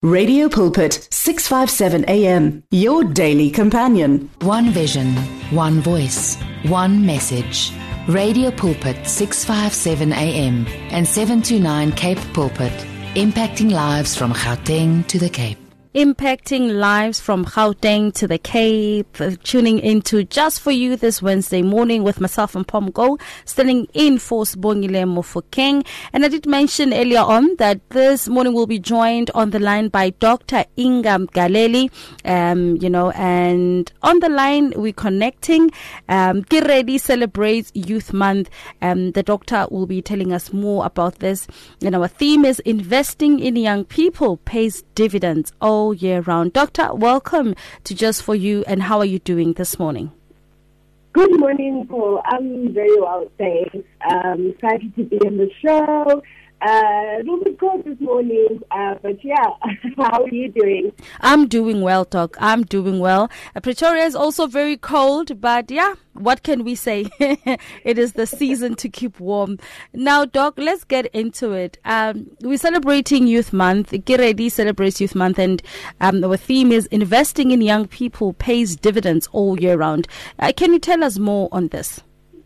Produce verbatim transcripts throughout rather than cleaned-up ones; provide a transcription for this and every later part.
Radio Pulpit, six fifty-seven A M, your daily companion. One vision, one voice, one message. Radio Pulpit, six fifty-seven A M and seven twenty-nine Cape Pulpit, impacting lives from Gauteng to the Cape. Impacting lives from Gauteng to the Cape, uh, tuning into Just For You this Wednesday morning with myself and Pom Go, standing in for Sibongile Mofokeng. And I did mention earlier on that this morning we'll be joined on the line by Doctor Inga Mgaleli, um, you know, and on the line we're connecting. Um, Get Ready celebrates Youth Month. Um, the doctor will be telling us more about this. And our theme is investing in young people pays dividends. Oh, year round. Doctor, welcome to Just For You, and how are you doing this morning? Good morning, Paul. I'm very well, thanks. Um, excited to be on the show. Uh, a little bit cold this morning, uh, but yeah, how are you doing? I'm doing well, Doc. I'm doing well. Uh, Pretoria is also very cold, but yeah, what can we say? It is the season to keep warm. Now, Doc, let's get into it. Um, we're celebrating Youth Month. Get Ready celebrates Youth Month, and um, our theme is investing in young people pays dividends all year round. Uh, can you tell us more on this?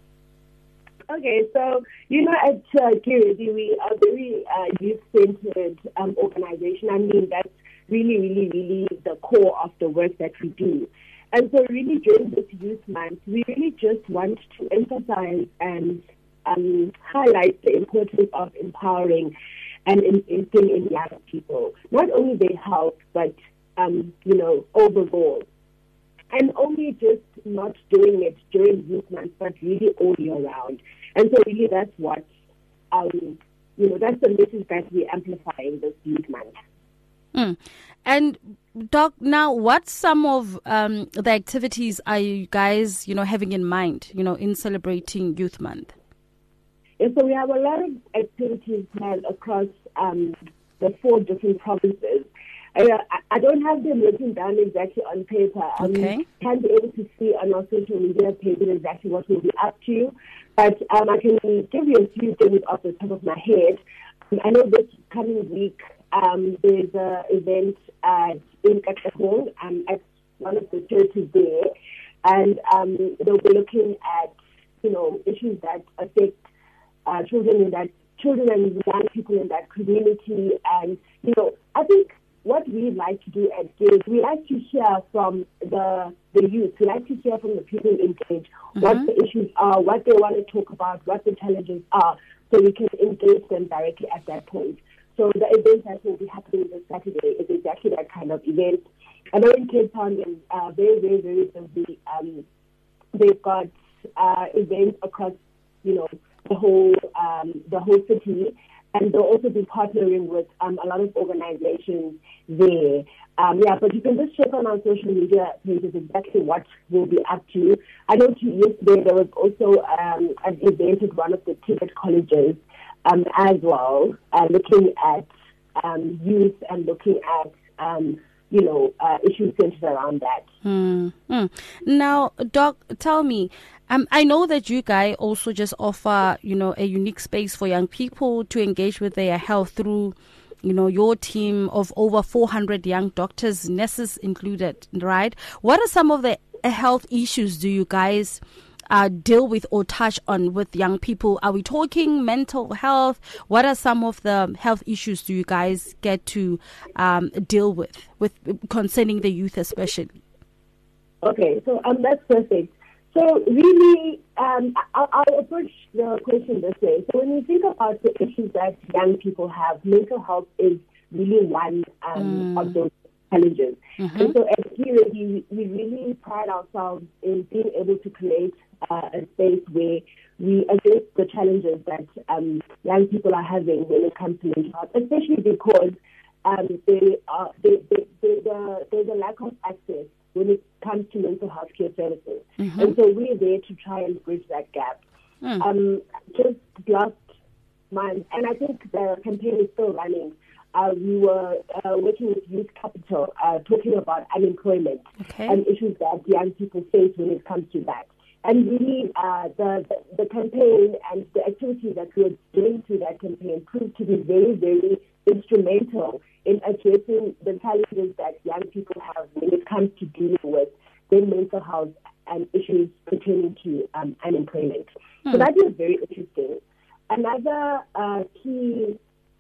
Okay, so, you know, at uh, Get Ready, we are a very uh, youth-centered um, organization. I mean, that's really, really, really the core of the work that we do. And so really during this Youth Month, we really just want to emphasize and um, highlight the importance of empowering and investing in young people. Not only their health, but, um, you know, overall. And only just not doing it during Youth Month, but really all year round. And so really that's what, um, you know, that's the message that we're amplifying this Youth Month. Mm. And Doc, now what some of um, the activities are you guys, you know, having in mind, you know, in celebrating Youth Month? Yeah, so we have a lot of activities planned across um, the four different provinces. I, I don't have them written down exactly on paper. Okay. Um, I can't be able to see on our social media pages exactly what we'll be up to, but um, I can give you a few things off the top of my head. Um, I know this coming week um, there's an event uh, in Katlehong um, at one of the churches there, and um, they'll be looking at, you know, issues that affect uh, children in that children and young people in that community. And you know, I think what we like to do at Gage, we like to hear from the the youth. We like to hear from the people engaged, mm-hmm. what the issues are, what they want to talk about, what the challenges are, so we can engage them directly at that point. So the event that will be happening this Saturday is exactly that kind of event. I know in Cape Town, they're uh, very, very, very busy. Um, they've got uh, events across, you know, the whole um, the whole city. And they'll also be partnering with um, a lot of organizations there. Um, yeah, but you can just check on our social media pages exactly what we'll be up to. I know yesterday there was also um, an event at one of the Tibet colleges um, as well, uh, looking at um, youth and looking at, um, you know, uh, issues centered around that. Mm, mm. Now, Doc, tell me, Um, I know that you guys also just offer, you know, a unique space for young people to engage with their health through, you know, your team of over four hundred young doctors, nurses included, right? What are some of the health issues do you guys uh, deal with or touch on with young people? Are we talking mental health? What are some of the health issues do you guys get to um, deal with, with concerning the youth especially? Okay, so um, that's perfect. So really, um, I'll, I'll approach the question this way. So when you think about the issues that young people have, mental health is really one um, mm. of those challenges. Mm-hmm. And so at Get Ready, we really pride ourselves in being able to create uh, a space where we address the challenges that um, young people are having when it comes to mental health, especially because um, they are, they, they, they, the, there's a lack of access when it comes to mental health care services. Mm-hmm. And so we're there to try and bridge that gap. Mm. Um, just last month, and I think the campaign is still running, uh, we were uh, working with Youth Capital, uh, talking about unemployment okay. and issues that young people face when it comes to that. And really, uh, the, the the campaign and the activities that we were doing through that campaign proved to be very, very instrumental in addressing the challenges that young people have when it comes to dealing with their mental health and issues pertaining to um, unemployment. Hmm. So that is very interesting. Another uh, key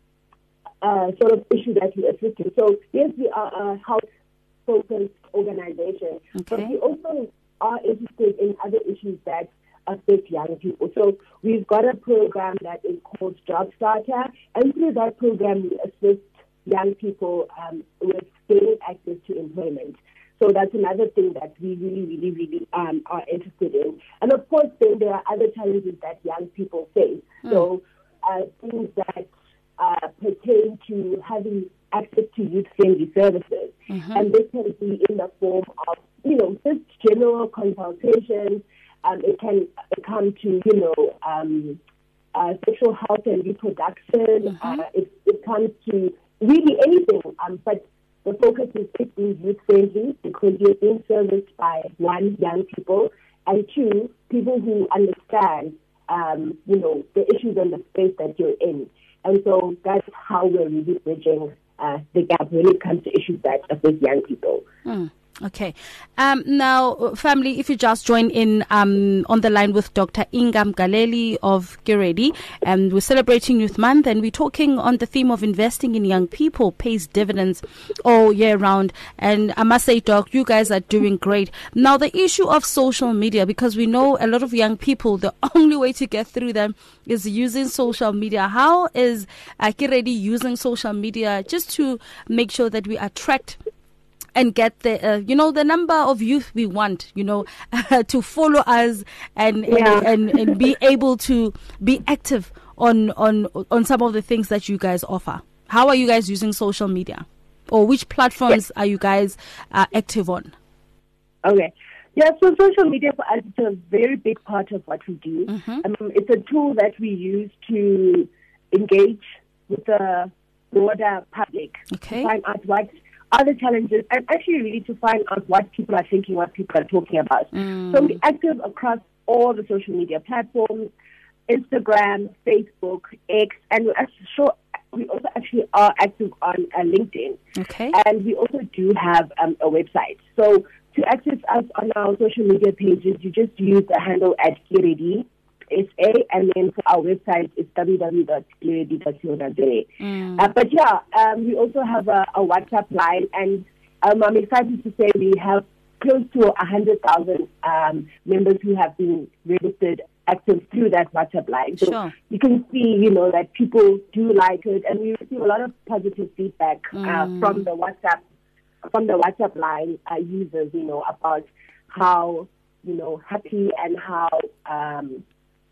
uh, sort of issue that we assisted. So yes, we are a health-focused organization, okay. but we also are interested in other issues that affect young people. So we've got a program that is called Job Starter, and through that program we assist young people um, with gaining access to employment. So that's another thing that we really, really, really um, are interested in. And of course, then there are other challenges that young people face. Mm. So uh, things that uh, pertain to having access to youth-friendly services. Mm-hmm. And this can be in the form of, you know, just general consultations. Um, it can come to, you know, um, uh, sexual health and reproduction. Mm-hmm. Uh, it, it comes to really anything. Um, but the focus is it being youth-friendly because you're being serviced by, one, young people, and two, people who understand, um, you know, the issues and the space that you're in. And so that's how we're really bridging uh, the gap when it comes to issues that affect young people. Mm. Okay. Um, now, family, if you just join in um, on the line with Doctor Inga Mgaleli of Kiredi, and we're celebrating Youth Month, and we're talking on the theme of investing in young people pays dividends all year round. And I must say, Doc, you guys are doing great. Now, the issue of social media, because we know a lot of young people, the only way to get through them is using social media. How is uh, Kiredi using social media just to make sure that we attract and get the, uh, you know, the number of youth we want, you know, to follow us and, yeah. and, and and be able to be active on, on on some of the things that you guys offer? How are you guys using social media? Or which platforms yeah. are you guys uh, active on? Okay. Yeah, so social media for us is a very big part of what we do. Mm-hmm. Um, it's a tool that we use to engage with the broader public, okay. to find out what other challenges, and actually really to find out what people are thinking, what people are talking about. Mm. So we're active across all the social media platforms, Instagram, Facebook, X, and we're actually sure we also actually are active on uh, LinkedIn. Okay. And we also do have um, a website. So to access us on our social media pages, you just use the handle at Kiredi S A, and then for our website is w w w dot kiredi dot co dot za. Mm. Uh, but yeah, um, we also have a, a WhatsApp line, and um, I'm excited to say we have close to one hundred thousand um, members who have been registered active through that WhatsApp line. So sure. you can see, you know, that people do like it, and we receive a lot of positive feedback mm. uh, from the WhatsApp from the WhatsApp line uh, users, you know, about how, you know, happy and how um,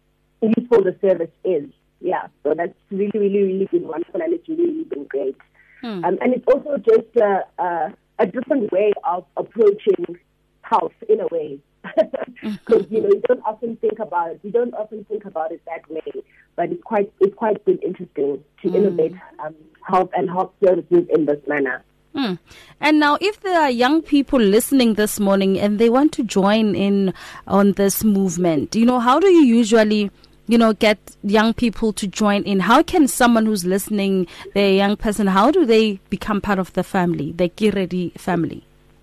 useful the service is. Yeah, so that's really, really, really been wonderful, and it's really, really been great. Hmm. Um, and it's also just a, a, a different way of approaching health in a way, because you know you don't often think about it. You don't often think about it that way, but it's quite it's quite been interesting to hmm. innovate um, health and health services in this manner. Hmm. And now, if there are young people listening this morning and they want to join in on this movement, you know, how do you usually, you know, get young people to join in? How can someone who's listening, they're a young person, how do they become part of the family, the Kiredi family?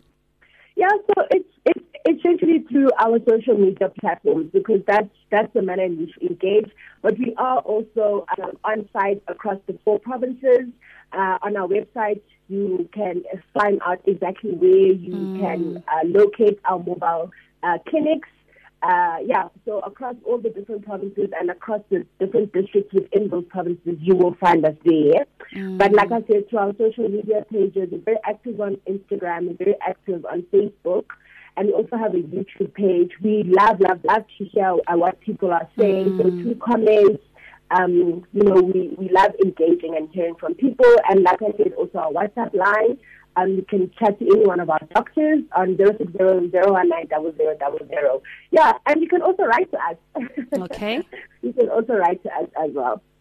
Yeah, so it's it's essentially through our social media platforms, because that's that's the manner in which we engage. But we are also um, on site across the four provinces. Uh, on our website, you can find out exactly where you mm. can uh, locate our mobile uh, clinics. Uh, yeah, so across all the different provinces and across the different districts within those provinces, you will find us there. Mm. But like I said, to our social media pages, we're very active on Instagram, we're very active on Facebook, and we also have a YouTube page. We love, love, love to hear uh, what people are saying. Mm. So through comments, um, you know, we, we love engaging and hearing from people. And like I said, also our WhatsApp line. Um, you can chat to any one of our doctors on zero six zero, zero one nine, zero zero zero zero. Yeah, and you can also write to us. Okay. You can also write to us as well.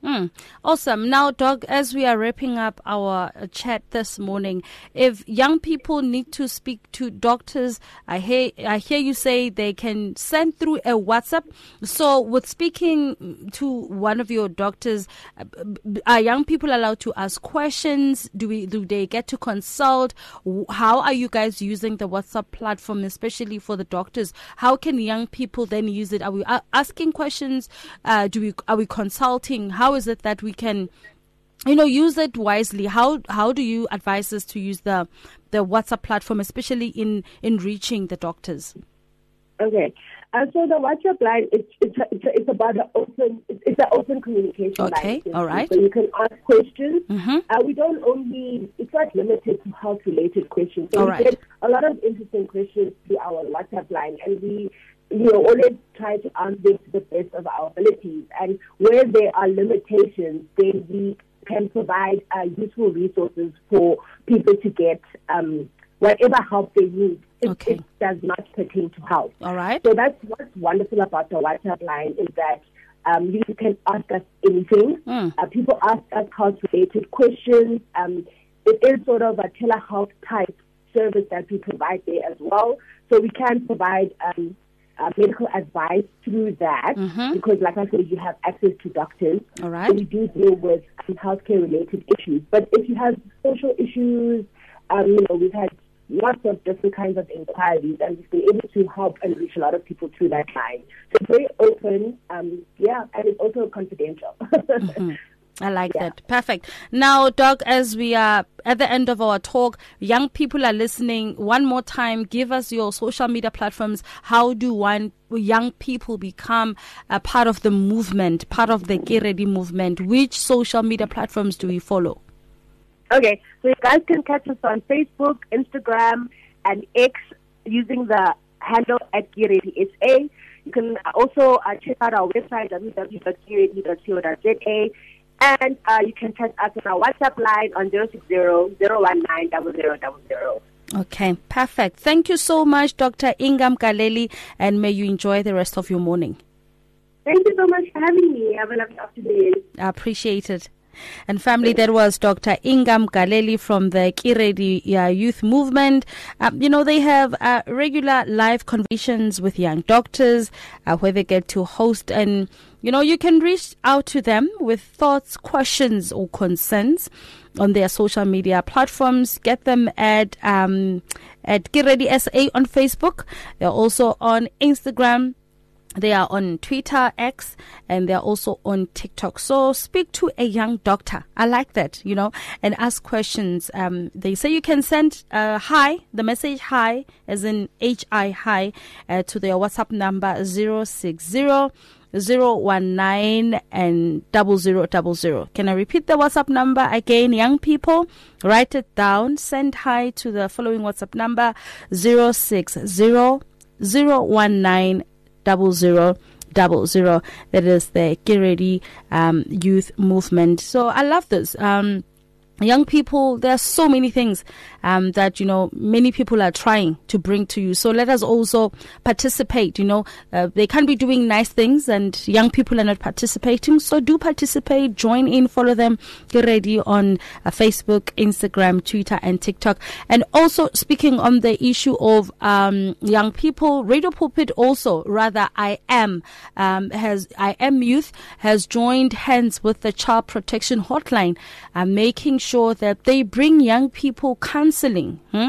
Mm, awesome. Now, Doc, as we are wrapping up our uh, chat this morning, if young people need to speak to doctors, I hear I hear you say they can send through a WhatsApp. So, with speaking to one of your doctors, uh, are young people allowed to ask questions? Do we do they get to consult? How are you guys using the WhatsApp platform, especially for the doctors? How can young people then use it? Are we uh, asking questions? Uh, do we are we consulting? How is it that we can, you know, use it wisely? How how do you advise us to use the the WhatsApp platform, especially in, in reaching the doctors? Okay, uh, so the WhatsApp line, it's it's it's, it's about the open it's, it's an open communication line. Okay, all right. So you can ask questions. Mm-hmm. Uh, we don't only it's not limited to health related questions. So all we right. get a lot of interesting questions through our WhatsApp line, and we. You know, always try to answer them to the best of our abilities. And where there are limitations, then we can provide uh, useful resources for people to get um, whatever help they need. If Okay. it does not pertain to health. All right. So that's what's wonderful about the WhatsApp line is that um, you can ask us anything. Mm. Uh, people ask us health-related questions. Um, it is sort of a telehealth type service that we provide there as well. So we can provide um, Uh, medical advice through that Mm-hmm. because, like I said, you have access to doctors. All right. So we do deal with um, healthcare-related issues. But if you have social issues, um, you know, we've had lots of different kinds of inquiries, and we've been able to help and reach a lot of people through that line. So it's very open, um, yeah, and it's also confidential. Mm-hmm. I like Yeah. that. Perfect. Now, Doc, as we are at the end of our talk, young people are listening. One more time, give us your social media platforms. How do one young people become a part of the movement, part of the Get Ready movement? Which social media platforms do we follow? Okay, so you guys can catch us on Facebook, Instagram, and X using the handle at Giredi S A. You can also uh, check out our website, w w w dot giredi dot co dot z a. And uh, you can text us on our WhatsApp line on zero six zero, zero one nine, zero zero zero zero. Okay, perfect. Thank you so much, Doctor Ingam Galeli, and may you enjoy the rest of your morning. Thank you so much for having me. Have a lovely afternoon. I appreciate it. And family, that was Doctor Ingam Galeli from the Kiredi uh, Youth Movement. Um, you know, they have uh, regular live conversations with young doctors uh, where they get to host, and, you know, you can reach out to them with thoughts, questions, or concerns on their social media platforms. Get them at um, at Kiredi S A on Facebook. They're also on Instagram. They are on Twitter, X, and they're also on TikTok. So speak to a young doctor. I like that, you know, and ask questions. Um, they say you can send uh, hi, the message hi, as in H I hi, uh, to their WhatsApp number zero six zero, zero one nine and double zero double zero. Can I repeat the WhatsApp number again? Young people, write it down. Send hi to the following WhatsApp number zero six zero, zero one nine double zero double zero. That is the Get Ready um, Youth Movement. So I love this. Um, young people, there are so many things um, that, you know, many people are trying to bring to you. So let us also participate. You know, uh, they can't be doing nice things and young people are not participating. So do participate, join in, follow them, Get Ready on uh, Facebook, Instagram, Twitter, and TikTok. And also, speaking on the issue of um, young people, Radio Pulpit also, rather, I am, um, has, I am Youth has joined hands with the Child Protection Hotline, uh, making sure that they bring young people counseling. Hmm?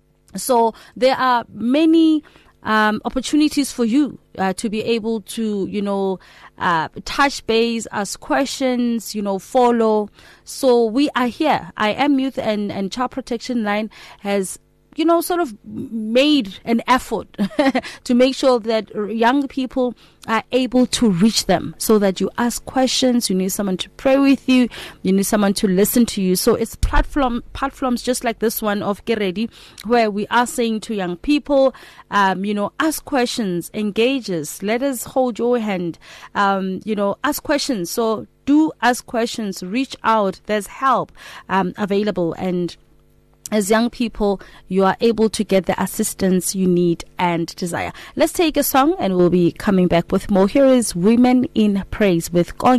So there are many um, opportunities for you uh, to be able to, you know, uh, touch base, ask questions, you know, follow. So we are here. I Am Youth and, and Child Protection Line has, you know, sort of made an effort to make sure that young people are able to reach them, so that you ask questions, you need someone to pray with you, you need someone to listen to you. So it's platform platforms just like this one of Get Ready, where we are saying to young people, um, you know, ask questions, engage us, let us hold your hand, um, you know, ask questions. So do ask questions, reach out, there's help um, available, and as young people, you are able to get the assistance you need and desire. Let's take a song and we'll be coming back with more. Here is Women in Praise with Konke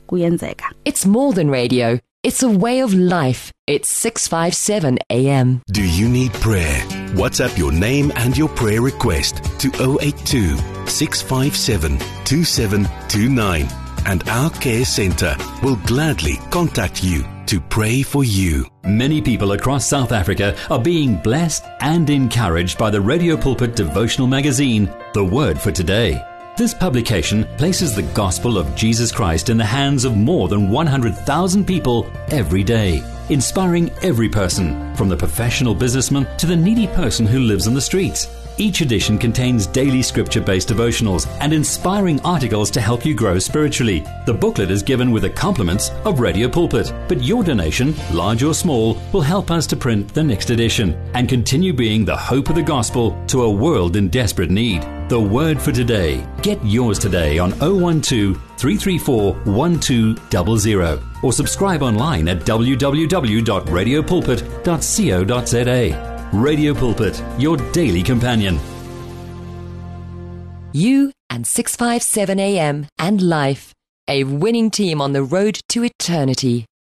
kuyenzeka. It's more than radio. It's a way of life. It's six fifty-seven A M. Do you need prayer? WhatsApp your name and your prayer request to zero eight two, six five seven, two seven two nine and our care centre will gladly contact you to pray for you. Many people across South Africa are being blessed and encouraged by the Radio Pulpit devotional magazine, The Word for Today. This publication places the gospel of Jesus Christ in the hands of more than one hundred thousand people every day, inspiring every person, from the professional businessman to the needy person who lives on the streets. Each edition contains daily scripture-based devotionals and inspiring articles to help you grow spiritually. The booklet is given with the compliments of Radio Pulpit, but your donation, large or small, will help us to print the next edition and continue being the hope of the gospel to a world in desperate need. The Word for Today. Get yours today on zero one two, three three four, one two zero zero or subscribe online at w w w dot radio pulpit dot co dot z a. Radio Pulpit, your daily companion. You and six fifty-seven A M and life, a winning team on the road to eternity.